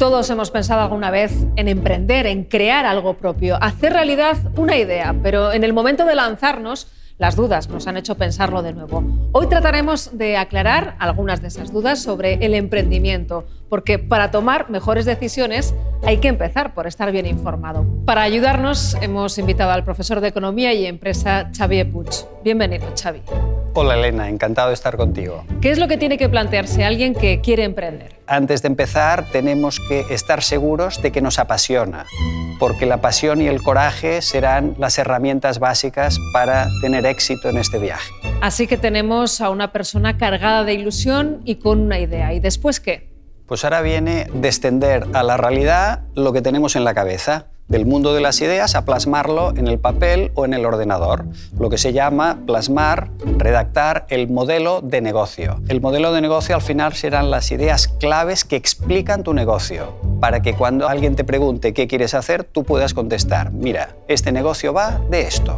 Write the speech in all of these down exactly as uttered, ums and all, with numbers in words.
Todos hemos pensado alguna vez en emprender, en crear algo propio, hacer realidad una idea, pero en el momento de lanzarnos, las dudas nos han hecho pensarlo de nuevo. Hoy trataremos de aclarar algunas de esas dudas sobre el emprendimiento, porque para tomar mejores decisiones hay que empezar por estar bien informado. Para ayudarnos hemos invitado al profesor de Economía y Empresa, Xavier Puig. Bienvenido, Xavi. Hola, Elena, encantado de estar contigo. ¿Qué es lo que tiene que plantearse alguien que quiere emprender? Antes de empezar, tenemos que estar seguros de que nos apasiona, porque la pasión y el coraje serán las herramientas básicas para tener éxito en este viaje. Así que tenemos a una persona cargada de ilusión y con una idea. ¿Y después qué? Pues ahora viene descender a la realidad lo que tenemos en la cabeza, del mundo de las ideas a plasmarlo en el papel o en el ordenador, lo que se llama plasmar, redactar el modelo de negocio. El modelo de negocio al final serán las ideas claves que explican tu negocio, para que cuando alguien te pregunte qué quieres hacer, tú puedas contestar, mira, este negocio va de esto.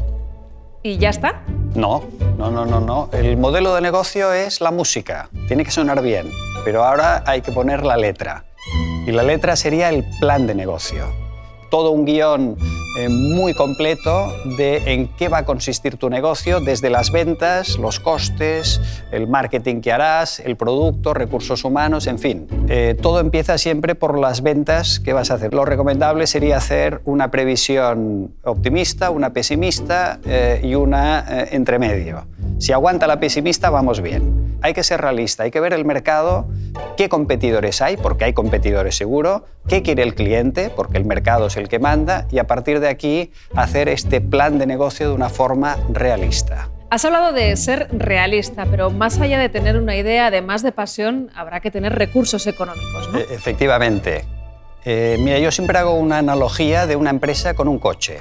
¿Y ya está? No, no, no, no, no. El modelo de negocio es la música, tiene que sonar bien, pero ahora hay que poner la letra. Y la letra sería el plan de negocio. Todo un guión eh, muy completo de en qué va a consistir tu negocio, desde las ventas, los costes, el marketing que harás, el producto, recursos humanos, en fin. Eh, todo empieza siempre por las ventas que vas a hacer. Lo recomendable sería hacer una previsión optimista, una pesimista eh, y una eh, entre medio. Si aguanta la pesimista, vamos bien. Hay que ser realista, hay que ver el mercado, qué competidores hay, porque hay competidores seguro, qué quiere el cliente, porque el mercado es el que manda, y a partir de aquí hacer este plan de negocio de una forma realista. Has hablado de ser realista, pero más allá de tener una idea, además de pasión, habrá que tener recursos económicos, ¿no? E- efectivamente. Eh, mira, yo siempre hago una analogía de una empresa con un coche.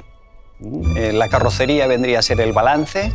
Eh, la carrocería vendría a ser el balance,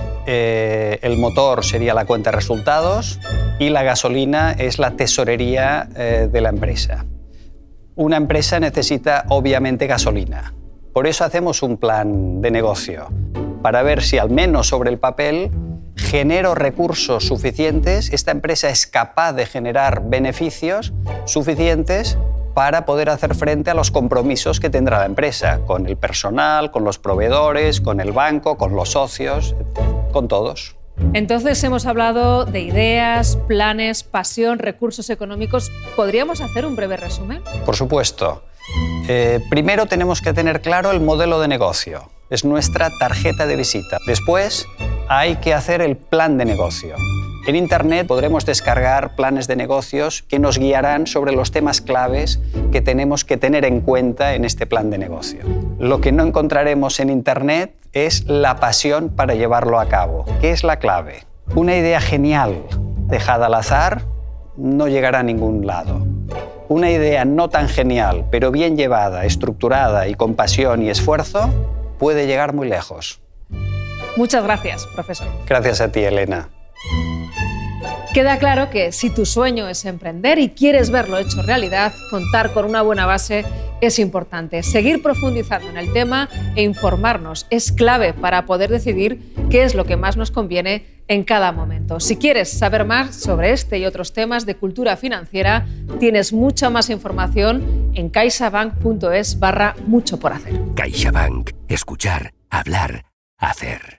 eh, el motor sería la cuenta de resultados y la gasolina es la tesorería eh, de la empresa. Una empresa necesita obviamente gasolina. Por eso hacemos un plan de negocio, para ver si al menos sobre el papel genero recursos suficientes, esta empresa es capaz de generar beneficios suficientes para poder hacer frente a los compromisos que tendrá la empresa, con el personal, con los proveedores, con el banco, con los socios, con todos. Entonces hemos hablado de ideas, planes, pasión, recursos económicos. ¿Podríamos hacer un breve resumen? Por supuesto. Eh, primero tenemos que tener claro el modelo de negocio. Es nuestra tarjeta de visita. Después hay que hacer el plan de negocio. En Internet podremos descargar planes de negocios que nos guiarán sobre los temas claves que tenemos que tener en cuenta en este plan de negocio. Lo que no encontraremos en Internet es la pasión para llevarlo a cabo. ¿Qué es la clave? Una idea genial dejada al azar no llegará a ningún lado. Una idea no tan genial, pero bien llevada, estructurada y con pasión y esfuerzo, puede llegar muy lejos. Muchas gracias, profesor. Gracias a ti, Elena. Queda claro que si tu sueño es emprender y quieres verlo hecho realidad, contar con una buena base es importante. Seguir profundizando en el tema e informarnos es clave para poder decidir qué es lo que más nos conviene en cada momento. Si quieres saber más sobre este y otros temas de cultura financiera, tienes mucha más información en caixabank.es barra mucho por hacer. CaixaBank. Escuchar, hablar, hacer.